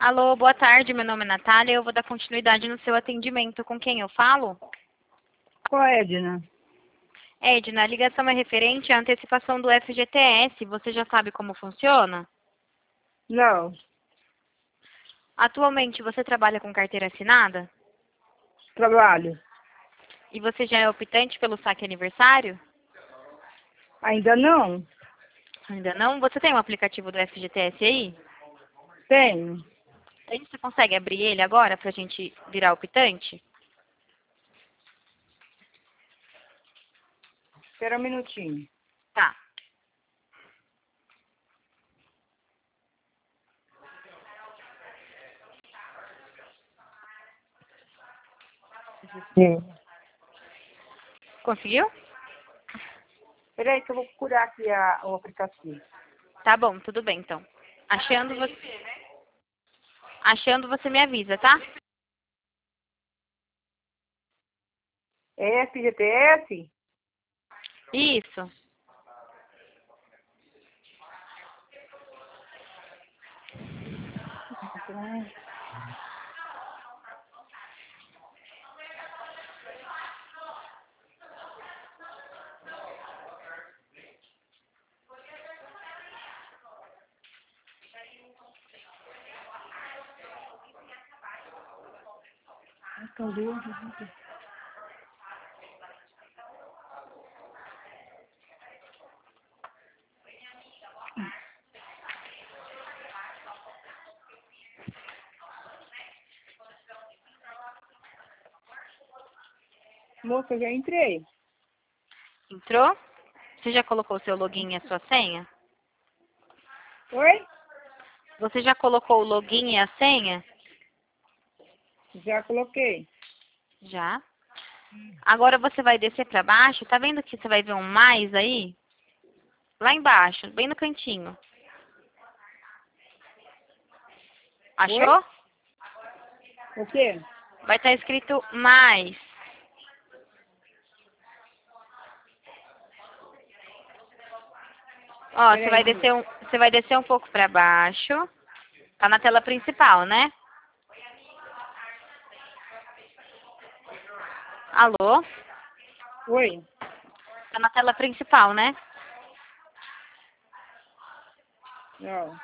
Alô, boa tarde, meu nome é Natália, eu vou dar continuidade no seu atendimento. Com quem eu falo? Qual é, Edna? Edna, a ligação é referente à antecipação do FGTS. Você já sabe como funciona? Não, Atualmente você trabalha com carteira assinada? trabalho. E você já é optante pelo saque aniversário? Ainda não? Ainda não? Você tem um aplicativo do FGTS aí? Tenho. Aí você consegue abrir ele agora pra gente virar optante? Espera um minutinho. Tá. Sim. Conseguiu? Espera aí que eu vou procurar aqui o aplicativo. Tá bom, tudo bem então. Achando você me avisa, tá? É FGTS? Isso. Moça, eu já entrei. Entrou? Você já colocou o seu login e a sua senha? Oi? Você já colocou o login e a senha? Já coloquei. Já. Agora você vai descer para baixo. Tá vendo que você vai ver um mais aí? Lá embaixo, bem no cantinho. Oi? Achou? O quê? Vai estar escrito mais. Ó, Peraí, moça. você vai descer um pouco para baixo. Tá na tela principal, né? Alô? Oi? Tá na tela principal, né? Não.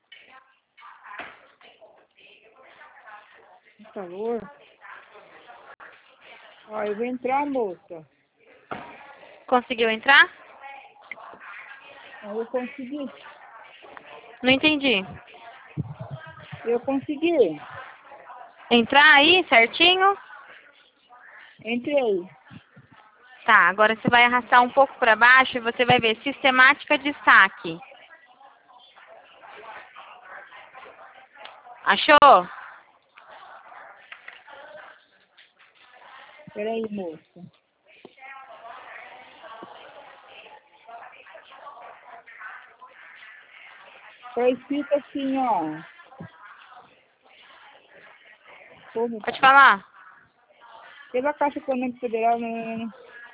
Por favor. Ó, eu vou entrar, moça. Conseguiu entrar? Eu consegui. Não entendi. Eu consegui. Entrar aí certinho? Entrei. Tá, agora você vai arrastar um pouco para baixo e você vai ver sistemática de saque. Achou? Peraí, moça. Tá escrito assim, ó. Como Pode tá? falar. Pela Caixa Econômica Federal, né?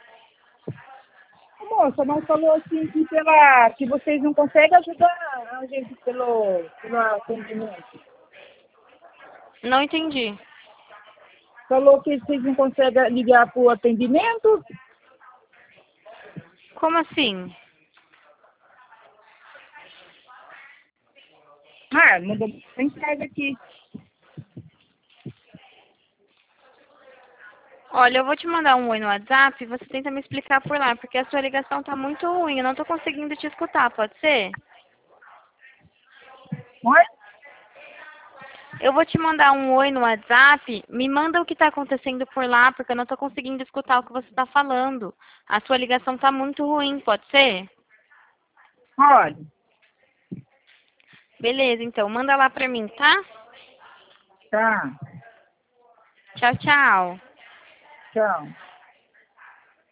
Moça, mas falou assim que vocês não conseguem ajudar a gente pelo atendimento. Não entendi. Falou que vocês não conseguem ligar para o atendimento. Como assim? Ah, mandou mensagem aqui. Olha, eu vou te mandar um oi no WhatsApp e você tenta me explicar por lá, porque a sua ligação tá muito ruim, eu não tô conseguindo te escutar, pode ser? Mas, Eu vou te mandar um oi no WhatsApp, me manda o que tá acontecendo por lá, porque eu não tô conseguindo escutar o que você tá falando. A sua ligação tá muito ruim, pode ser? olha, Beleza, então, manda lá pra mim, tá? tá, Tchau, tchau. tchau.